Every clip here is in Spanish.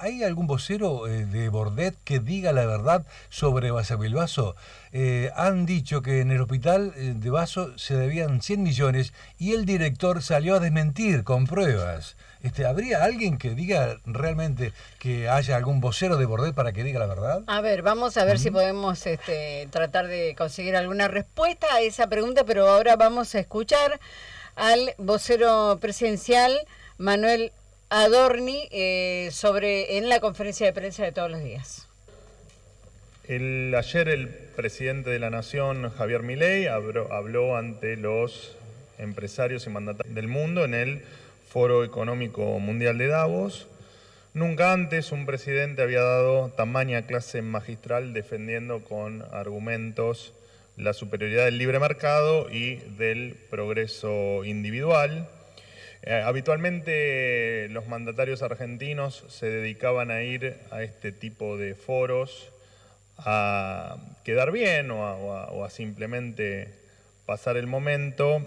¿hay algún vocero de Bordet que diga la verdad sobre Basavilbaso? Han dicho que en el hospital de Baso se debían 100 millones y el director salió a desmentir con pruebas. ¿Habría alguien que diga realmente que haya algún vocero de Bordet para que diga la verdad? A ver, vamos a ver si podemos tratar de conseguir alguna respuesta a esa pregunta, pero ahora vamos a escuchar al vocero presidencial, Manuel Adorni, en la conferencia de prensa de todos los días. Ayer el presidente de la Nación, Javier Milei, habló ante los empresarios y mandatarios del mundo en el Foro Económico Mundial de Davos. Nunca antes un presidente había dado tamaña clase magistral defendiendo con argumentos la superioridad del libre mercado y del progreso individual. Habitualmente los mandatarios argentinos se dedicaban a ir a este tipo de foros a quedar bien o a simplemente pasar el momento.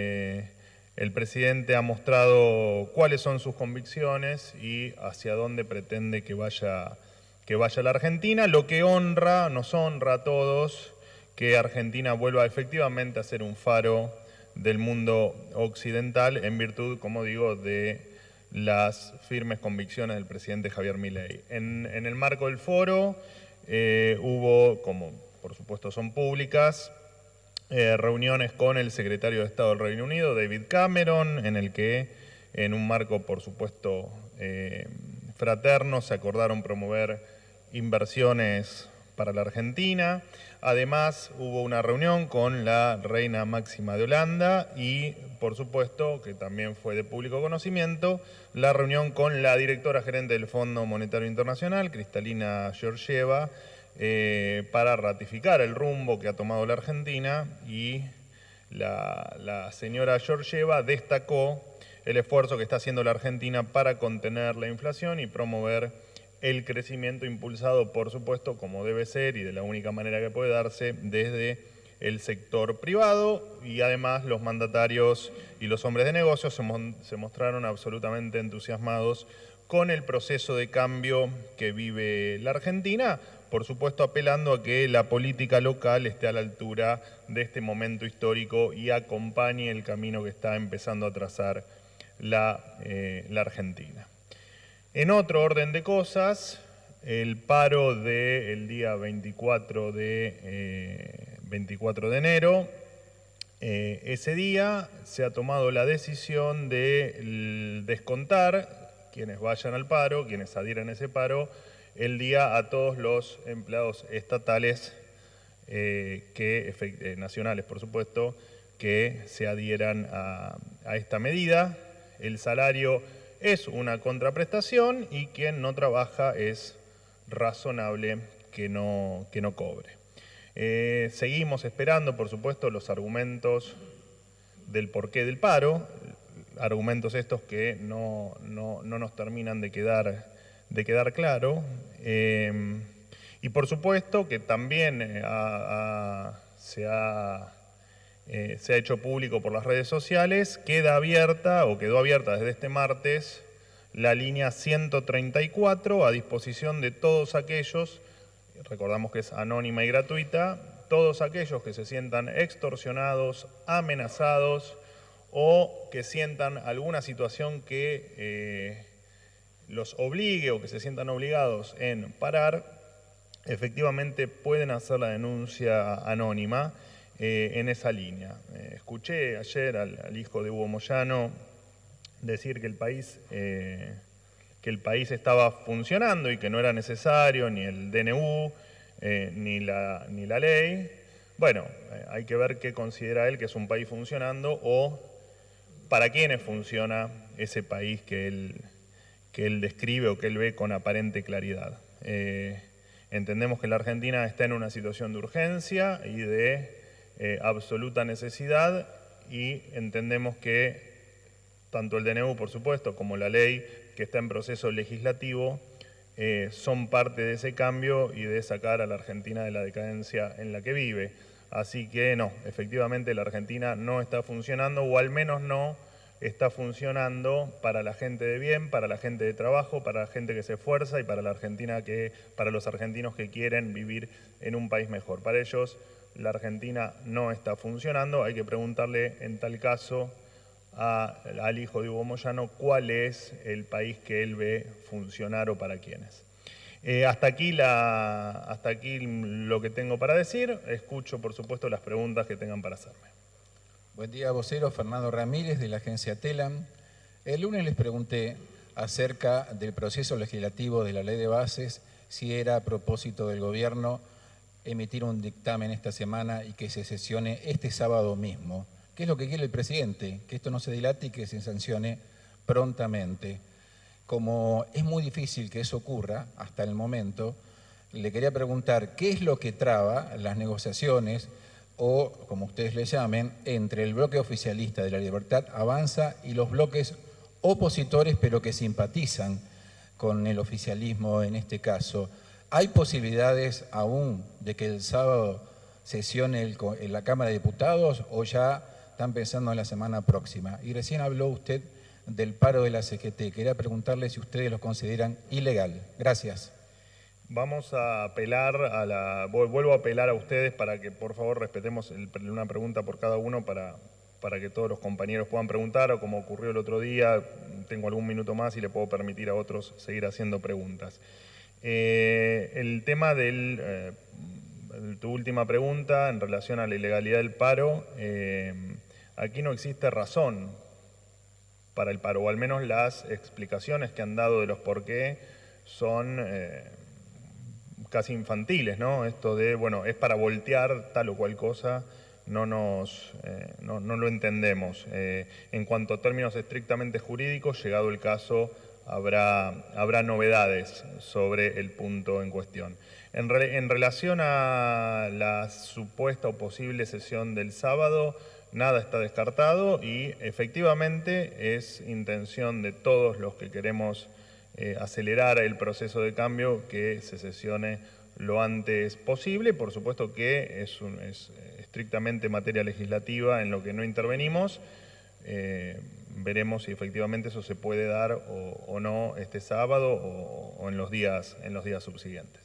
El presidente ha mostrado cuáles son sus convicciones y hacia dónde pretende que vaya la Argentina, lo que nos honra a todos que Argentina vuelva efectivamente a ser un faro del mundo occidental en virtud, como digo, de las firmes convicciones del presidente Javier Milei. En el marco del foro hubo, como por supuesto son públicas, reuniones con el secretario de Estado del Reino Unido, David Cameron, en el que, en un marco, por supuesto, fraterno, se acordaron promover inversiones para la Argentina. Además, hubo una reunión con la reina máxima de Holanda y, por supuesto, que también fue de público conocimiento, la reunión con la directora gerente del Fondo Monetario Internacional, Kristalina Georgieva, para ratificar el rumbo que ha tomado la Argentina, y la señora Georgieva destacó el esfuerzo que está haciendo la Argentina para contener la inflación y promover el crecimiento impulsado, por supuesto, como debe ser y de la única manera que puede darse, desde el sector privado. Y además los mandatarios y los hombres de negocios se mostraron absolutamente entusiasmados con el proceso de cambio que vive la Argentina, por supuesto apelando a que la política local esté a la altura de este momento histórico y acompañe el camino que está empezando a trazar la Argentina. En otro orden de cosas, el paro del día 24 de enero, ese día se ha tomado la decisión de descontar quienes vayan al paro, quienes adhieran a ese paro, el día a todos los empleados estatales, nacionales por supuesto, que se adhieran a esta medida. El salario es una contraprestación y quien no trabaja es razonable que no cobre. Seguimos esperando, por supuesto, los argumentos del porqué del paro, argumentos estos que no nos terminan de quedar claro. Y por supuesto que también se ha hecho público por las redes sociales, quedó abierta desde este martes la línea 134 a disposición de todos aquellos, recordamos que es anónima y gratuita, todos aquellos que se sientan extorsionados, amenazados o que sientan alguna situación que los obligue o que se sientan obligados en parar, efectivamente pueden hacer la denuncia anónima en esa línea. Escuché ayer al hijo de Hugo Moyano decir que el país estaba funcionando y que no era necesario ni el DNU ni la ley. Bueno, hay que ver qué considera él que es un país funcionando o para quiénes funciona ese país que él describe o que él ve con aparente claridad. Entendemos que la Argentina está en una situación de urgencia y de absoluta necesidad, y entendemos que tanto el DNU, por supuesto, como la ley que está en proceso legislativo son parte de ese cambio y de sacar a la Argentina de la decadencia en la que vive. Así que no, efectivamente la Argentina no está funcionando, o al menos no está funcionando para la gente de bien, para la gente de trabajo, para la gente que se esfuerza y para la Argentina para los argentinos que quieren vivir en un país mejor. Para ellos, la Argentina no está funcionando. Hay que preguntarle, en tal caso, al hijo de Hugo Moyano cuál es el país que él ve funcionar o para quiénes. Hasta aquí lo que tengo para decir. Escucho, por supuesto, las preguntas que tengan para hacerme. Buen día, vocero. Fernando Ramírez, de la agencia Telam. El lunes les pregunté acerca del proceso legislativo de la Ley de Bases, si era a propósito del gobierno emitir un dictamen esta semana y que se sesione este sábado mismo. ¿Qué es lo que quiere el presidente? Que esto no se dilate y que se sancione prontamente. Como es muy difícil que eso ocurra hasta el momento, le quería preguntar qué es lo que traba las negociaciones o, como ustedes le llamen, entre el bloque oficialista de La Libertad Avanza y los bloques opositores, pero que simpatizan con el oficialismo en este caso. ¿Hay posibilidades aún de que el sábado sesione en la Cámara de Diputados o ya están pensando en la semana próxima? Y recién habló usted del paro de la CGT. Quería preguntarle si ustedes lo consideran ilegal. Gracias. Vamos a apelar vuelvo a apelar a ustedes para que por favor respetemos una pregunta por cada uno para que todos los compañeros puedan preguntar, o como ocurrió el otro día, tengo algún minuto más y le puedo permitir a otros seguir haciendo preguntas. El tema de tu última pregunta en relación a la ilegalidad del paro, aquí no existe razón para el paro, o al menos las explicaciones que han dado de los por qué son casi infantiles, ¿no? Esto de, bueno, es para voltear tal o cual cosa, no lo entendemos. En cuanto a términos estrictamente jurídicos, llegado el caso, habrá novedades sobre el punto en cuestión. En relación a la supuesta o posible sesión del sábado, nada está descartado y efectivamente es intención de todos los que queremos acelerar el proceso de cambio que se sesione lo antes posible. Por supuesto que es estrictamente materia legislativa en lo que no intervenimos. Veremos si efectivamente eso se puede dar o no este sábado o en los días subsiguientes.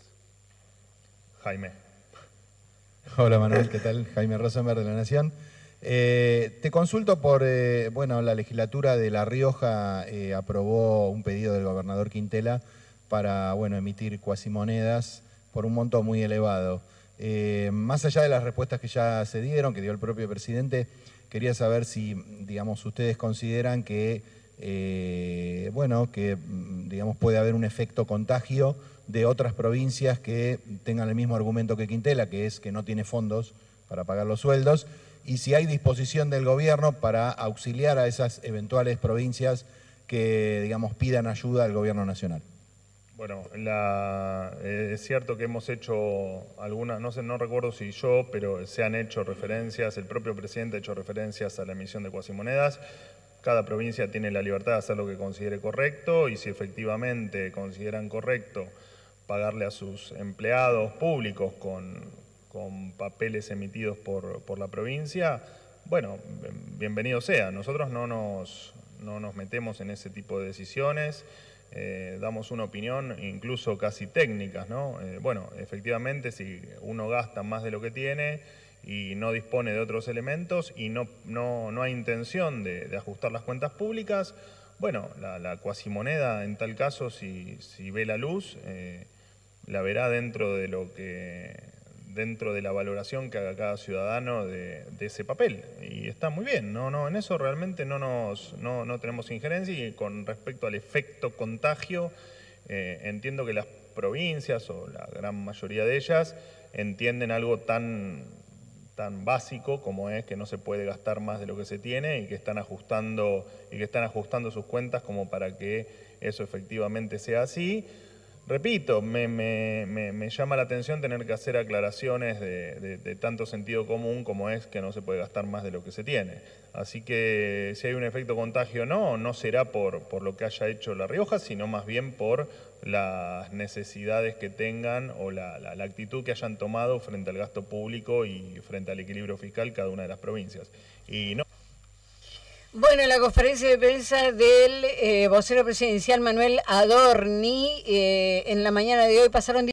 Jaime. Hola Manuel, ¿qué tal? Jaime Rosenberg de La Nación. Te consulto por, la legislatura de La Rioja aprobó un pedido del gobernador Quintela para, emitir cuasimonedas por un monto muy elevado. Más allá de las respuestas que ya se dieron, que dio el propio presidente, quería saber si, ustedes consideran que, puede haber un efecto contagio de otras provincias que tengan el mismo argumento que Quintela, que es que no tiene fondos para pagar los sueldos, y si hay disposición del gobierno para auxiliar a esas eventuales provincias que, pidan ayuda al gobierno nacional. Bueno, es cierto que hemos hecho algunas, no recuerdo si yo, pero se han hecho referencias, el propio presidente ha hecho referencias a la emisión de cuasimonedas. Cada provincia tiene la libertad de hacer lo que considere correcto y si efectivamente consideran correcto pagarle a sus empleados públicos con papeles emitidos por la provincia, bueno, bienvenido sea. Nosotros no nos metemos en ese tipo de decisiones. Damos una opinión incluso casi técnicas, ¿no? Efectivamente, si uno gasta más de lo que tiene y no dispone de otros elementos y no hay intención de ajustar las cuentas públicas, bueno, la cuasimoneda en tal caso, si ve la luz, la verá dentro de la valoración que haga cada ciudadano de ese papel. Y está muy bien, en eso realmente no tenemos injerencia. Y con respecto al efecto contagio, entiendo que las provincias, o la gran mayoría de ellas, entienden algo tan básico como es que no se puede gastar más de lo que se tiene y que están ajustando sus cuentas como para que eso efectivamente sea así. Repito, me llama la atención tener que hacer aclaraciones de tanto sentido común como es que no se puede gastar más de lo que se tiene. Así que si hay un efecto contagio no será por lo que haya hecho La Rioja, sino más bien por las necesidades que tengan o la actitud que hayan tomado frente al gasto público y frente al equilibrio fiscal cada una de las provincias. Y no. Bueno, la conferencia de prensa del vocero presidencial Manuel Adorni, en la mañana de hoy pasaron